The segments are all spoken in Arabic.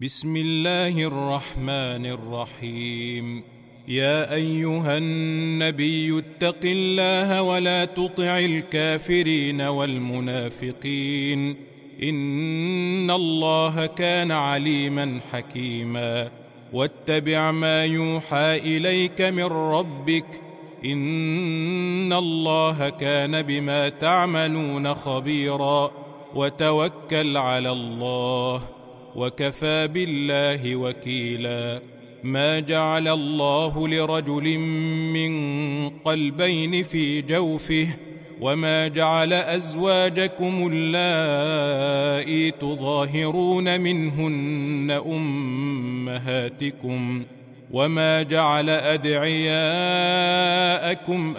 بسم الله الرحمن الرحيم. يا أيها النبي اتق الله ولا تطع الكافرين والمنافقين، إن الله كان عليما حكيما. واتبع ما يوحى إليك من ربك، إن الله كان بما تعملون خبيرا. وتوكل على الله، وكفى بالله وكيلا. ما جعل الله لرجل من قلبين في جوفه، وما جعل أزواجكم اللائي تظاهرون منهن أمهاتكم، وما جعل أدعياءكم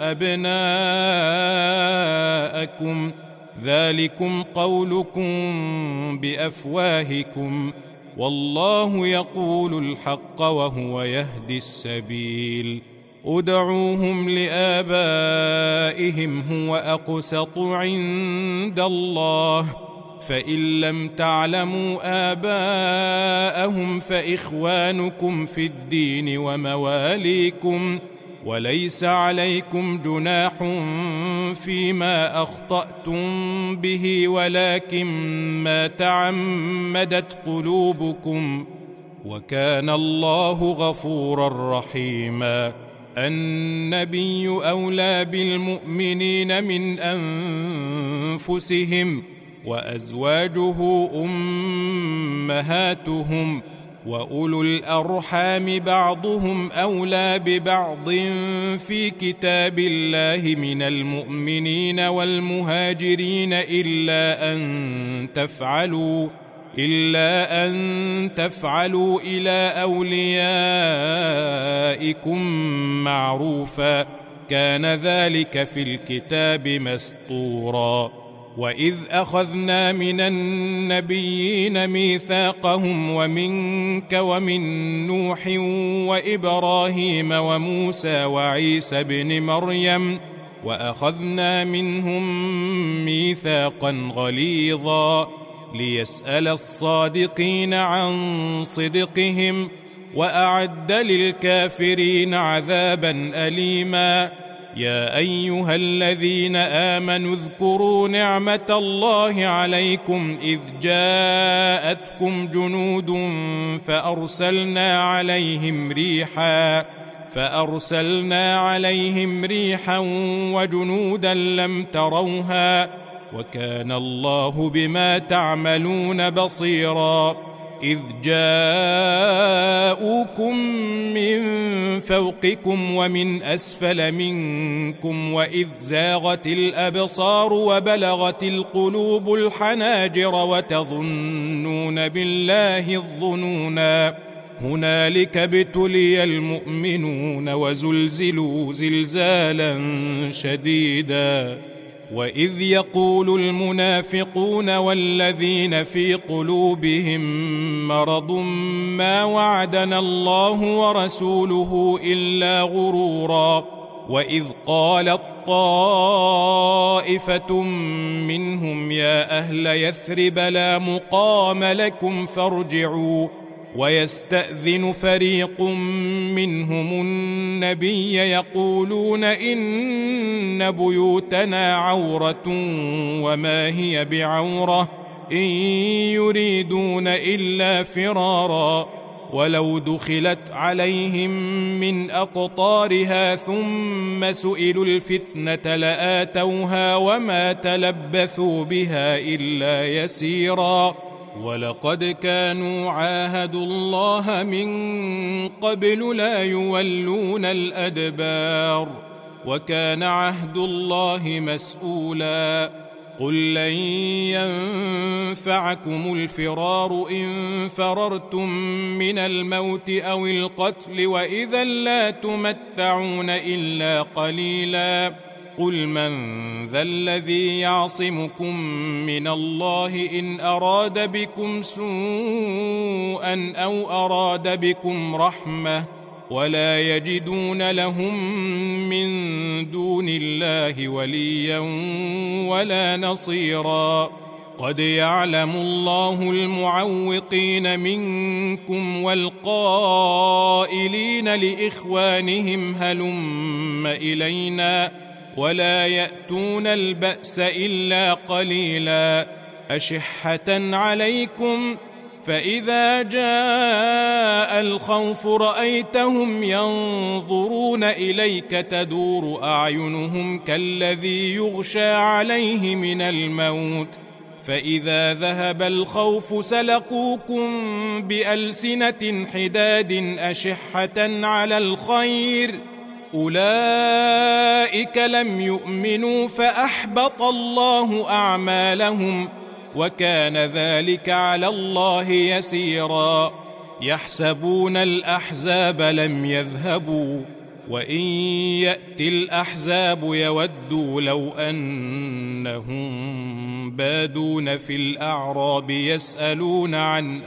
أبناءكم، ذلكم قولكم بأفواهكم، والله يقول الحق وهو يهدي السبيل. ادعوهم لآبائهم هو أقسط عند الله، فإن لم تعلموا آباءهم فإخوانكم في الدين ومواليكم، وليس عليكم جناح فيما أخطأتم به، ولكن ما تعمدت قلوبكم، وكان الله غفورا رحيما. النبي أولى بالمؤمنين من أنفسهم، وأزواجه أمهاتهم، وأولو الأرحام بعضهم أولى ببعض في كتاب الله من المؤمنين والمهاجرين إلا أن تفعلوا إلى أوليائكم معروفا، كان ذلك في الكتاب مسطورا. وإذ أخذنا من النبيين ميثاقهم ومنك ومن نوح وإبراهيم وموسى وعيسى ابن مريم، وأخذنا منهم ميثاقا غليظا، ليسأل الصادقين عن صدقهم، وأعد للكافرين عذابا أليما. يا أيها الذين آمنوا اذكروا نعمة الله عليكم إذ جاءتكم جنود فأرسلنا عليهم ريحا وجنودا لم تروها، وكان الله بما تعملون بصيرا. إذ جاءوكم من فوقكم ومن أسفل منكم، وإذ زاغت الأبصار وبلغت القلوب الحناجر وتظنون بالله الظنونا. هنالك ابتلي المؤمنون وزلزلوا زلزالا شديدا. وإذ يقول المنافقون والذين في قلوبهم مرض ما وعدنا الله ورسوله إلا غرورا. وإذ قالت طائفة منهم يا أهل يثرب لا مقام لكم فارجعوا، ويستأذن فريق منهم النبي يقولون إن بيوتنا عورة وما هي بعورة، إن يريدون إلا فرارا. ولو دخلت عليهم من أقطارها ثم سئلوا الفتنة لآتوها وما تلبثوا بها إلا يسيرا. ولقد كانوا عاهدوا الله من قبل لا يولون الأدبار، وكان عهد الله مسؤولا. قل لن ينفعكم الفرار إن فررتم من الموت أو القتل، وإذا لا تمتعون إلا قليلا. قل من ذا الذي يعصمكم من الله إن أراد بكم سوءا أو أراد بكم رحمة، ولا يجدون لهم من دون الله وليا ولا نصيرا. قد يعلم الله المعوقين منكم والقائلين لإخوانهم هلم إلينا ولا يأتون البأس إلا قليلا أشحة عليكم فإذا جاء الخوف رأيتهم ينظرون إليك تدور أعينهم كالذي يغشى عليه من الموت فإذا ذهب الخوف سلقوكم بألسنة حداد أشحة على الخير أولئك لم يؤمنوا فأحبط الله أعمالهم وكان ذلك على الله يسيرا يحسبون الأحزاب لم يذهبوا وإن يأتي الأحزاب يودوا لو أنهم بادون في الأعراب يسألون عن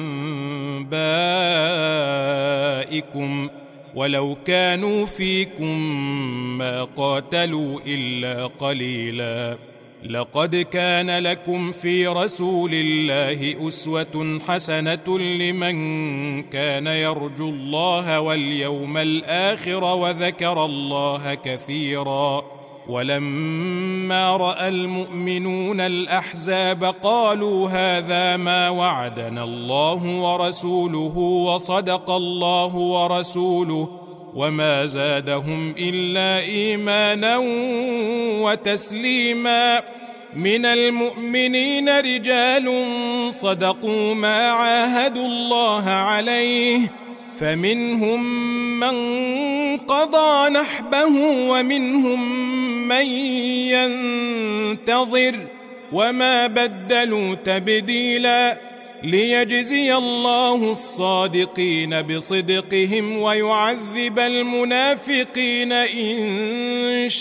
أنبائكم ولو كانوا فيكم ما قاتلوا إلا قليلا لقد كان لكم في رسول الله أسوة حسنة لمن كان يرجو الله واليوم الآخر وذكر الله كثيرا ولما رأى المؤمنون الأحزاب قالوا هذا ما وعدنا الله ورسوله وصدق الله ورسوله وما زادهم إلا إيمانا وتسليما من المؤمنين رجال صدقوا ما عاهدوا الله عليه فمنهم من قضى نحبه ومنهم من ينتظر وما بدلوا تبديلا ليجزي الله الصادقين بصدقهم ويعذب المنافقين إن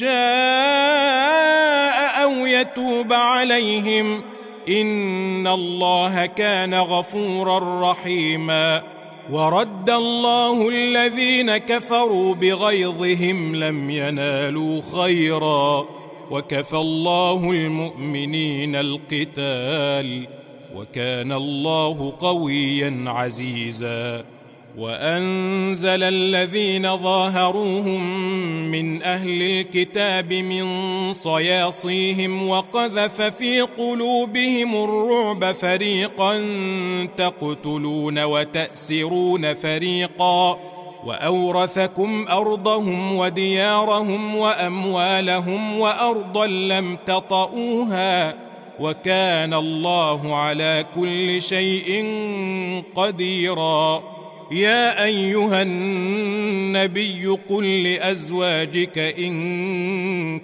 شاء أو يتوب عليهم إن الله كان غفورا رحيما ورد الله الذين كفروا بغيظهم لم ينالوا خيرا وكفى الله المؤمنين القتال وكان الله قويا عزيزا وأنزل الذين ظاهروهم من أهل الكتاب من صياصيهم وقذف في قلوبهم الرعب فريقا تقتلون وتأسرون فريقا وأورثكم أرضهم وديارهم وأموالهم وأرضا لم تطئوها وكان الله على كل شيء قديرا يا أيها النبي قل لأزواجك إن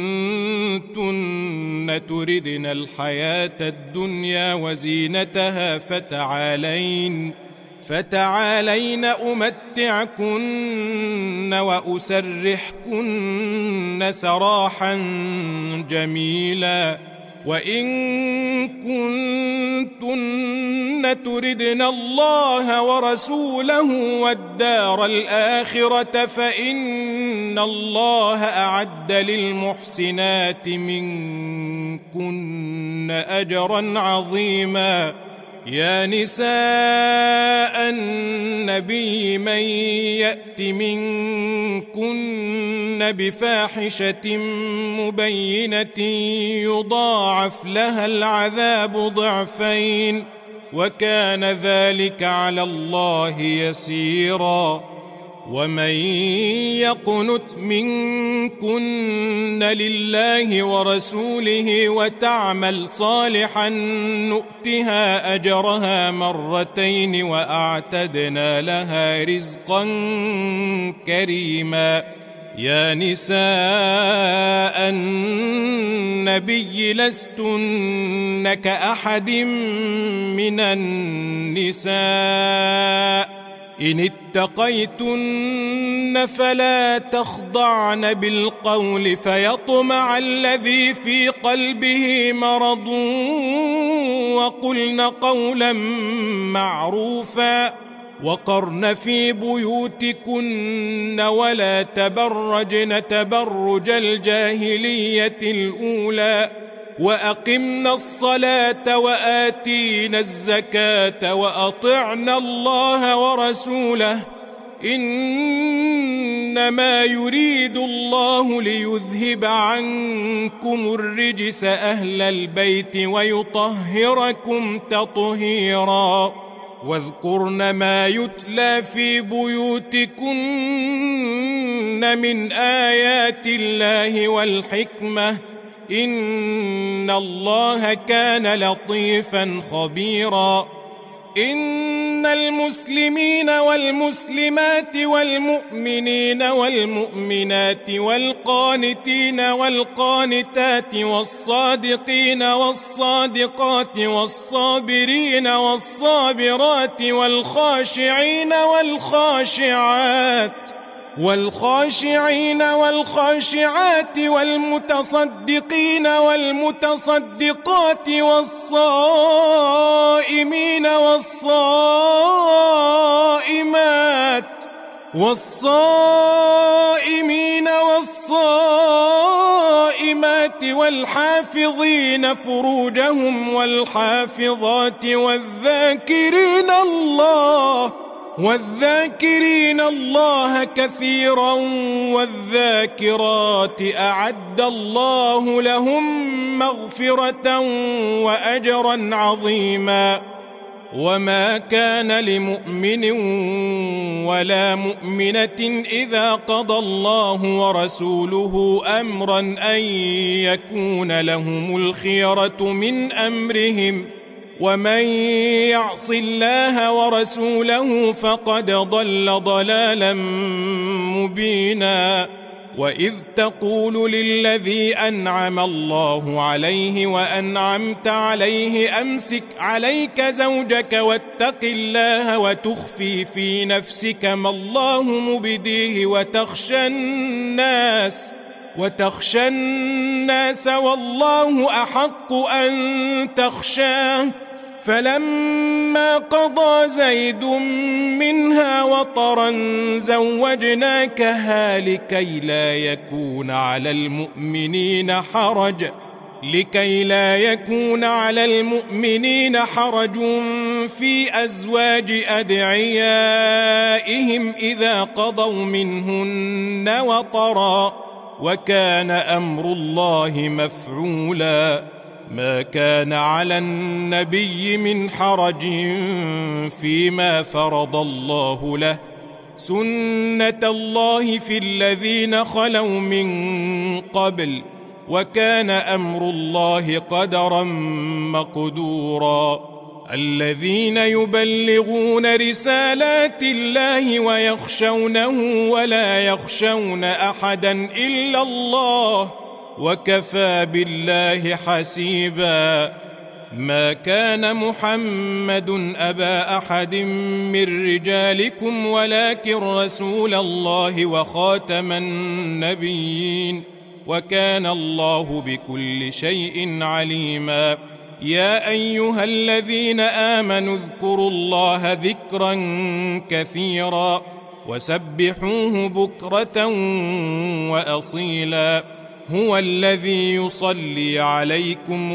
كنتن تردن الحياة الدنيا وزينتها فتعالين أمتعكن وأسرحكن سراحا جميلا وإن كنتن تردن الله ورسوله والدار الآخرة فإن الله أعد للمحسنات منكن أجرا عظيما يا نساء النبي من يأت منكن بفاحشة مبينة يضاعف لها العذاب ضعفين وكان ذلك على الله يسيرا ومن يقنت منكن لله ورسوله وتعمل صالحا نؤتها أجرها مرتين وأعتدنا لها رزقا كريما يا نساء النبي لستن كأحد من النساء إن اتقيتن فلا تخضعن بالقول فيطمع الذي في قلبه مرض وقلن قولا معروفا وقرن في بيوتكن ولا تبرجن تبرج الجاهلية الأولى وأقمنا الصلاة وآتينا الزكاة وأطعنا الله ورسوله إنما يريد الله ليذهب عنكم الرجس أهل البيت ويطهركم تطهيرا واذكرن ما يتلى في بيوتكن من آيات الله والحكمة إن الله كان لطيفا خبيرا إن المسلمين والمسلمات والمؤمنين والمؤمنات والقانتين والقانتات والصادقين والصادقات والصابرين والصابرات والخاشعين والخاشعات والمتصدقين والمتصدقات والصائمين والصائمات والحافظين فروجهم والحافظات والذاكرين الله كثيرا والذاكرات أعد الله لهم مغفرة وأجرا عظيما وما كان لمؤمن ولا مؤمنة إذا قضى الله ورسوله أمرا أن يكون لهم الخيرة من أمرهم ومن يعص الله ورسوله فقد ضل ضلالا مبينا وإذ تقول للذي أنعم الله عليه وأنعمت عليه أمسك عليك زوجك واتق الله وتخفي في نفسك ما الله مبديه وتخشى الناس والله أحق أن تخشاه فلما قضى زيد منها وطرا زوجناكها لكي لا يكون على المؤمنين حرج في أزواج أدعيائهم إذا قضوا منهن وطرا وكان أمر الله مفعولا ما كان على النبي من حرج فيما فرض الله له سنة الله في الذين خلوا من قبل وكان أمر الله قدرا مقدورا الذين يبلغون رسالات الله ويخشونه ولا يخشون أحدا إلا الله وكفى بالله حسيبا ما كان محمد أبا أحد من رجالكم ولكن رسول الله وخاتم النبيين وكان الله بكل شيء عليما يا أيها الذين آمنوا اذكروا الله ذكرا كثيرا وسبحوه بكرة وأصيلا هو الذي يصلي عليكم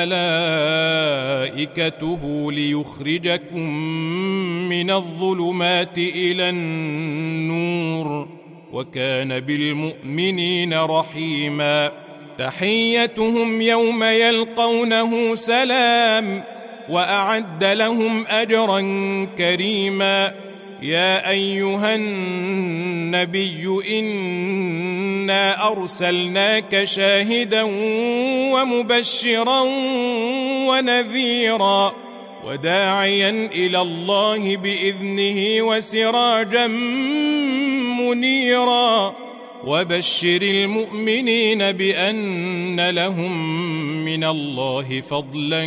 وملائكته ليخرجكم من الظلمات إلى النور وكان بالمؤمنين رحيما تحيتهم يوم يلقونه سلام وأعد لهم أجرا كريما يا أيها النبي إنا أرسلناك شاهدا ومبشرا ونذيرا وداعيا إلى الله بإذنه وسراجا منيرا وبشر المؤمنين بأن لهم من الله فضلا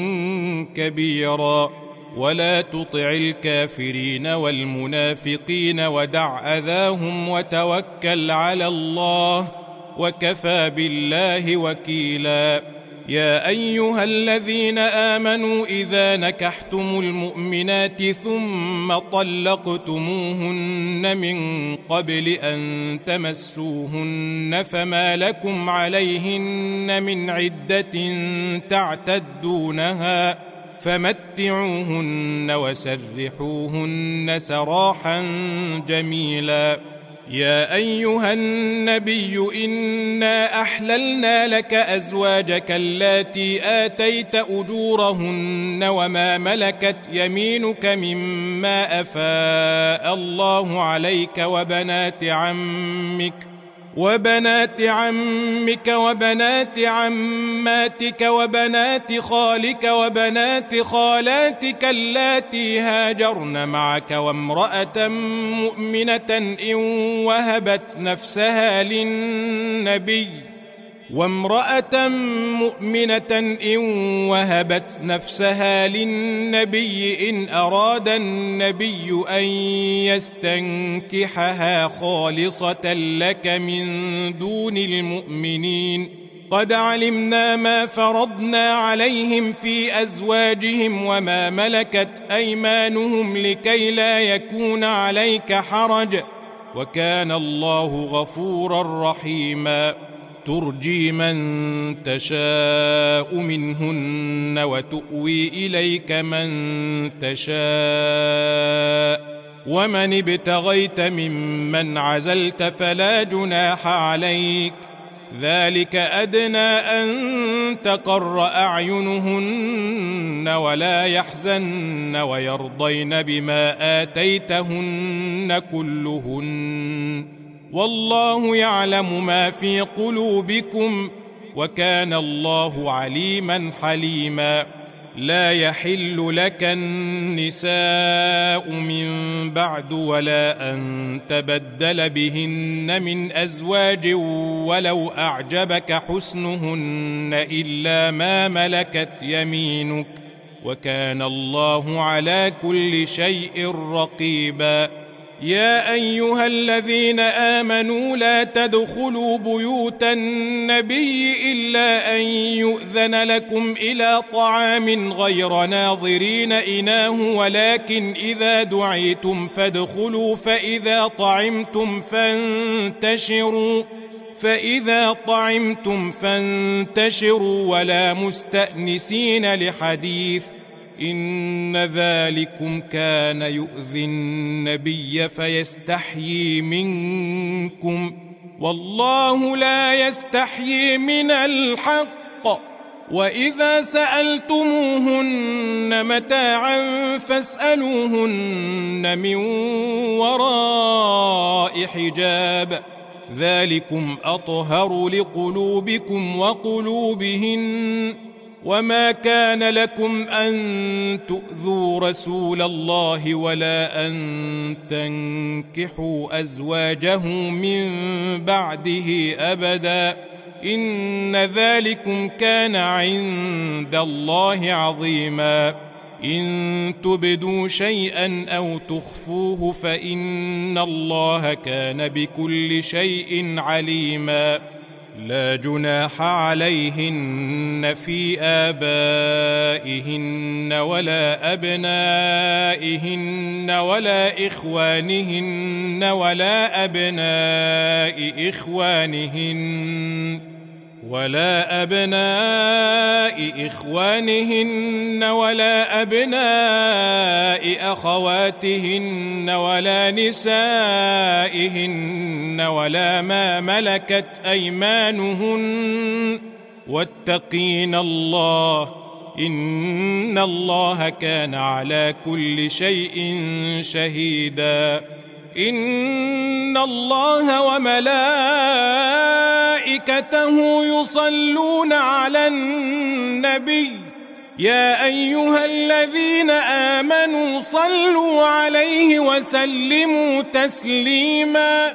كبيرا ولا تطع الكافرين والمنافقين ودع أذاهم وتوكل على الله وكفى بالله وكيلا يا أيها الذين آمنوا إذا نكحتم المؤمنات ثم طلقتموهن من قبل أن تمسوهن فما لكم عليهن من عدة تعتدونها فمتعوهن وسرحوهن سراحا جميلا. يا أيها النبي إنا أحللنا لك أزواجك اللاتي آتيت أجورهن وما ملكت يمينك مما أفاء الله عليك وبنات عمك وبنات عماتك وبنات خالك وبنات خالاتك اللاتي هاجرن معك وامرأة مؤمنة إن وهبت نفسها للنبي إن أراد النبي أن يستنكحها خالصة لك من دون المؤمنين. قد علمنا ما فرضنا عليهم في أزواجهم وما ملكت أيمانهم لكي لا يكون عليك حرج وكان الله غفورا رحيما. ترجي من تشاء منهن وتؤوي إليك من تشاء ومن ابتغيت ممن عزلت فلا جناح عليك ذلك أدنى أن تقر أعينهن ولا يحزن ويرضين بما آتيتهن كلهن والله يعلم ما في قلوبكم وكان الله عليما حليما. لا يحل لك النساء من بعد ولا أن تبدل بهن من أزواج ولو أعجبك حسنهن إلا ما ملكت يمينك وكان الله على كل شيء رقيبا. يا أيها الذين آمنوا لا تدخلوا بيوت النبي إلا أن يؤذن لكم إلى طعام غير ناظرين إناه ولكن إذا دعيتم فادخلوا فإذا طعمتم فانتشروا ولا مستأنسين لحديث إن ذلكم كان يؤذي النبي فيستحيي منكم والله لا يستحيي من الحق. وإذا سألتموهن متاعا فاسألوهن من وراء حجاب ذلكم أطهر لقلوبكم وقلوبهن. وما كان لكم أن تؤذوا رسول الله ولا أن تنكحوا أزواجه من بعده أبدا إن ذلكم كان عند الله عظيما. إن تبدوا شيئا أو تخفوه فإن الله كان بكل شيء عليما. لا جناح عليهن في آبائهن ولا أبنائهن ولا إخوانهن ولا أبناء إخوانهن ولا أبناء أخواتهن ولا نسائهن ولا ما ملكت أيمانهن واتقين الله إن الله كان على كل شيء شهيدا. إن الله وملائكته يصلون على النبي يا أيها الذين آمنوا صلوا عليه وسلموا تسليما.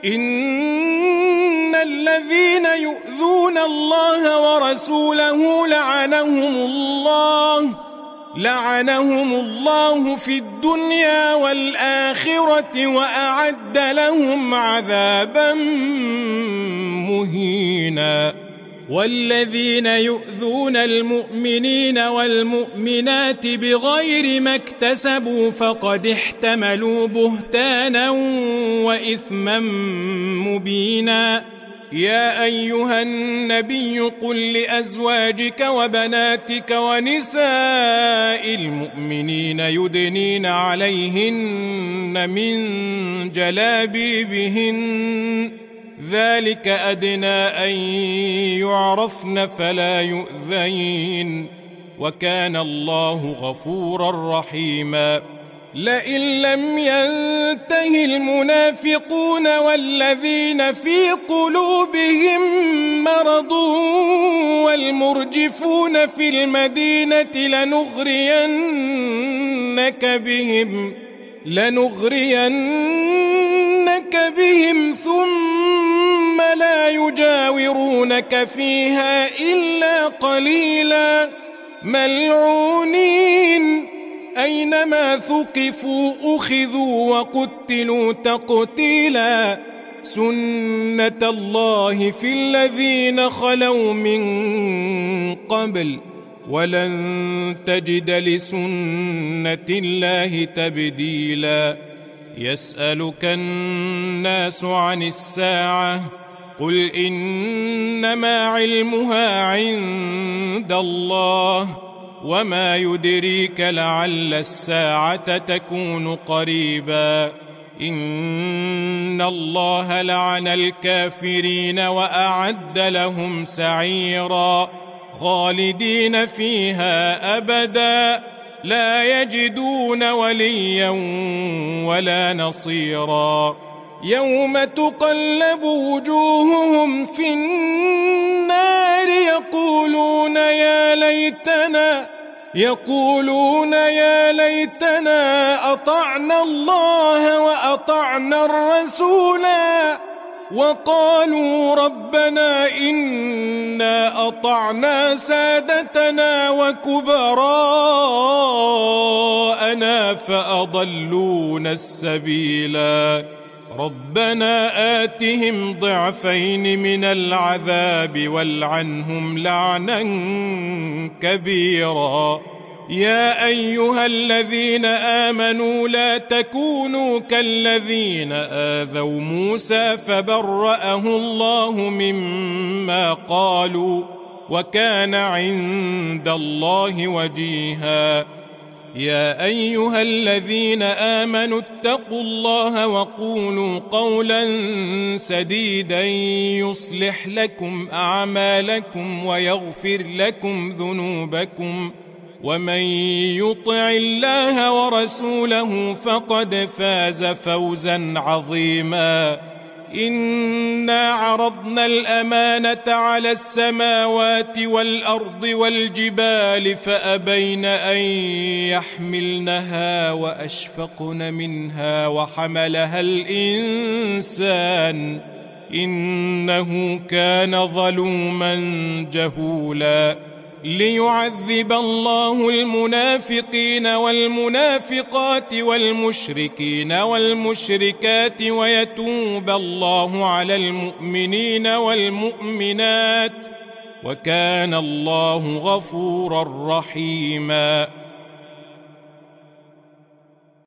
إن الذين يؤذون الله ورسوله لعنهم الله في الدنيا والآخرة وأعد لهم عذابا مهينا. والذين يؤذون المؤمنين والمؤمنات بغير ما اكتسبوا فقد احتملوا بهتانا وإثما مبينا. يا أيها النبي قل لأزواجك وبناتك ونساء المؤمنين يدنين عليهن من جلابيبهن ذلك أدنى أن يعرفن فلا يؤذين وكان الله غفورا رحيما. لئن لم ينته المنافقون والذين في قلوبهم مرض والمرجفون في المدينة لنغرينك بهم ثم لا يجاورونك فيها إلا قليلا ملعونين أينما ثقفوا أخذوا وقتلوا تقتيلا. سنة الله في الذين خلوا من قبل ولن تجد لسنة الله تبديلا. يسألك الناس عن الساعة قل إنما علمها عند الله وما يدريك لعل الساعة تكون قريبا. إن الله لعن الكافرين وأعد لهم سعيرا خالدين فيها أبدا لا يجدون وليا ولا نصيرا. يوم تقلب وجوههم في النار يقولون يا ليتنا أطعنا الله وأطعنا الرسولا وقالوا ربنا إنا أطعنا سادتنا وكبراءنا فأضلونا السبيلا. ربنا آتهم ضعفين من العذاب والعنهم لعنا كبيرا. يا أيها الذين آمنوا لا تكونوا كالذين آذوا موسى فبرأه الله مما قالوا وكان عند الله وجيها. يا أيها الذين آمنوا اتقوا الله وقولوا قولا سديدا يصلح لكم أعمالكم ويغفر لكم ذنوبكم ومن يطع الله ورسوله فقد فاز فوزا عظيما. إنا عرضنا الأمانة على السماوات والأرض والجبال فأبين أن يحملنها وأشفقن منها وحملها الإنسان إنه كان ظلوما جهولا. ليعذب الله المنافقين والمنافقات والمشركين والمشركات ويتوب الله على المؤمنين والمؤمنات وكان الله غفورا رحيما.